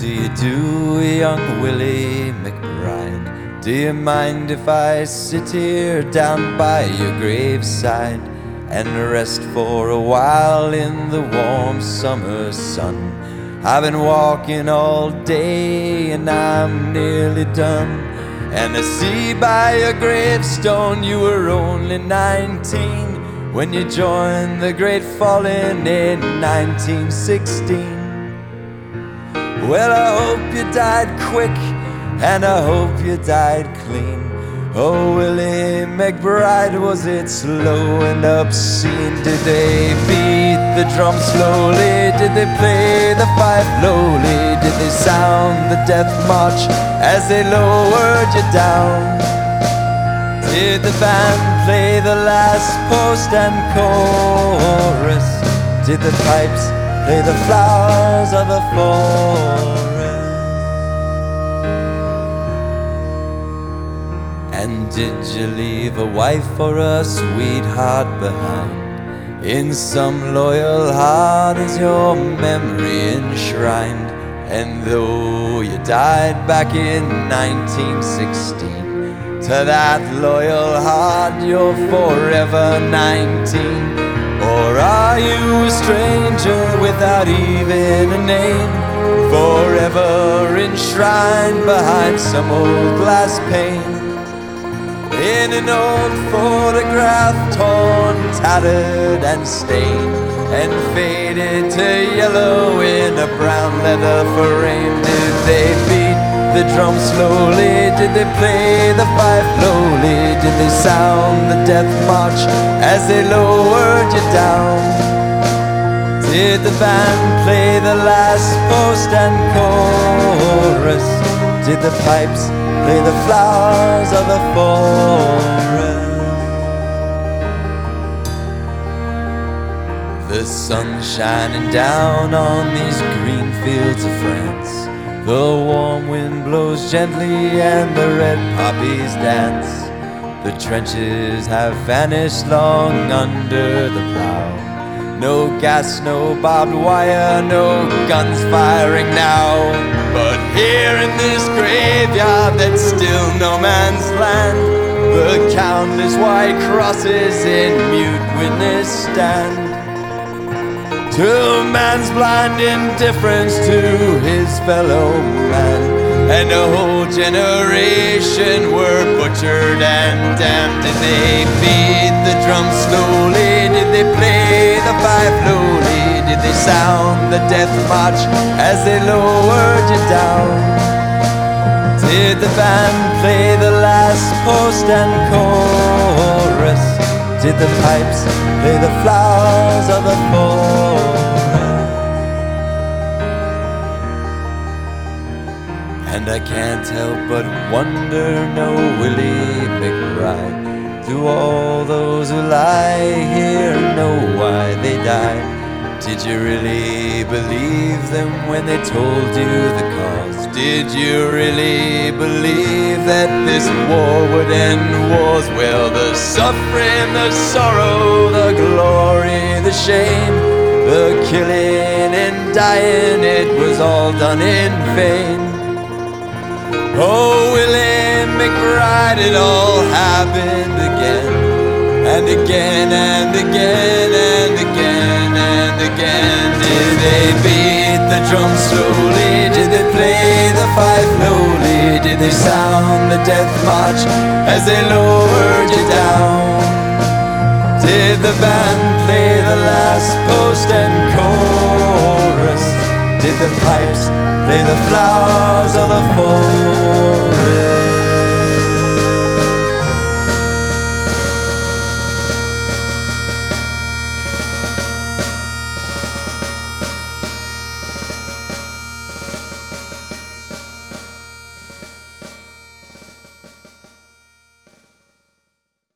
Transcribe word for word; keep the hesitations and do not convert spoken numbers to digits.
do you do, young Willie McBride? Do you mind if I sit here down by your graveside and rest for a while in the warm summer sun? I've been walking all day and I'm nearly done, and I see by your gravestone you were only nineteen when you joined the great falling in nineteen sixteen. Well, I hope you died quick and I hope you died clean. Oh, Willie McBride, was it slow and obscene? Did they beat the drum slowly? Did they play the fife lowly? Did they sound the death march as they lowered you down? Did the band play the last post and chorus? Did the pipes play the flowers of the forest? And did you leave a wife or a sweetheart behind? In some loyal heart is your memory enshrined. And though you died back in nineteen sixteen, to that loyal heart you're forever nineteen. Or are you a stranger without even a name, forever enshrined behind some old glass pane, in an old photograph torn, tattered and stained, and faded to yellow in a brown leather frame? Did they beat the drum slowly? Did they play the fife lowly? Did they sound the death march as they lowered you down? Did the band play the last post and chorus? Did the pipes play the flowers of the forest? The sun's shining down on these green fields of France. The warm wind blows gently and the red poppies dance. The trenches have vanished long under the plow. No gas, no barbed wire, no guns firing now. But here in this graveyard that's still no man's land, the countless white crosses in mute witness stand to man's blind indifference to his fellow man. And a whole generation were butchered and damned. Did they beat the drum slowly? Did they play the fife lowly? Did they sound the death march as they lowered you down? Did the band play the last post and chorus? Did the pipes play the flowers of the forest? And I can't help but wonder, no Willie McBride, do all those who lie here know why they died? Did you really believe them when they told you the cause? Did you really believe that this war would end wars? Well, the suffering, the sorrow, the glory, the shame, the killing and dying, it was all done in vain. Oh, Willie McBride, it all happened again, and again, and again, and again, and again. Did they beat the drum slowly? Did they play the fife lowly? Did they sound the death march as they lowered you down? Did the band play the last post and chorus? Did the pipes play the flowers of the forest?